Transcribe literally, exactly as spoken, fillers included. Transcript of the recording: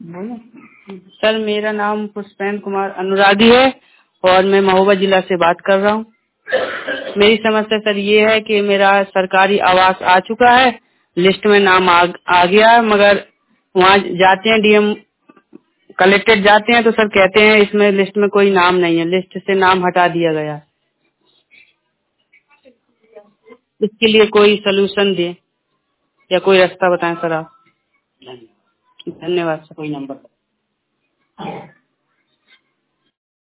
बोलो। सर मेरा नाम पुष्पेंद्र कुमार अनुरागी है और मैं महोबा जिला से बात कर रहा हूँ। मेरी समस्या सर ये है कि मेरा सरकारी आवास आ चुका है, लिस्ट में नाम आ, आ गया है, मगर वहाँ जाते हैं डीएम कलेक्टेड जाते हैं तो सर कहते हैं इसमें लिस्ट में कोई नाम नहीं है, लिस्ट से नाम हटा दिया गया। इसके लिए कोई सलूशन दे या कोई रास्ता बताएं सर आप। धन्यवाद सर। कोई नंबर